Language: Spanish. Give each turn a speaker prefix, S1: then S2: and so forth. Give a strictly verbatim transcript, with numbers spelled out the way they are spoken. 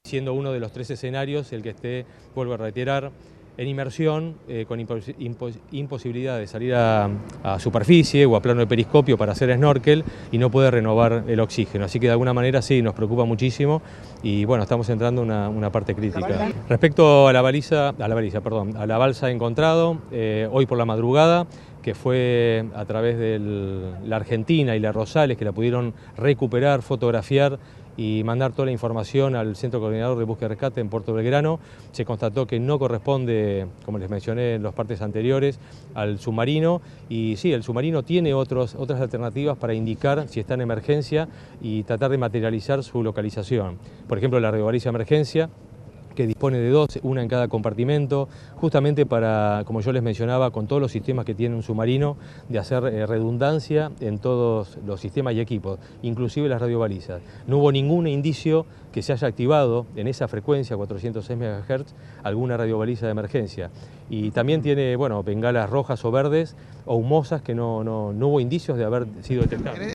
S1: siendo uno de los tres escenarios el que esté, vuelvo a reiterar, en inmersión, eh, con impos impos imposibilidad de salir a, a superficie o a plano de periscopio para hacer snorkel y no puede renovar el oxígeno. Así que de alguna manera sí, nos preocupa muchísimo y bueno, estamos entrando en una, una parte crítica. Respecto a la baliza, a la baliza, perdón, a la balsa encontrado, eh, hoy por la madrugada, que fue a través de la Argentina y la Rosales, que la pudieron recuperar, fotografiar y mandar toda la información al Centro Coordinador de Búsqueda y Rescate en Puerto Belgrano. Se constató que no corresponde, como les mencioné en los partes anteriores, al submarino y sí, el submarino tiene otros, otras alternativas para indicar si está en emergencia y tratar de materializar su localización. Por ejemplo, la radiobaliza de emergencia, que dispone de dos, una en cada compartimento, justamente para, como yo les mencionaba, con todos los sistemas que tiene un submarino, de hacer eh, redundancia en todos los sistemas y equipos, inclusive las radiobalizas. No hubo ningún indicio que se haya activado en esa frecuencia, cuatrocientos seis megahertz, alguna radiobaliza de emergencia. Y también tiene, bueno, bengalas rojas o verdes o humosas que no, no, no hubo indicios de haber sido detectadas.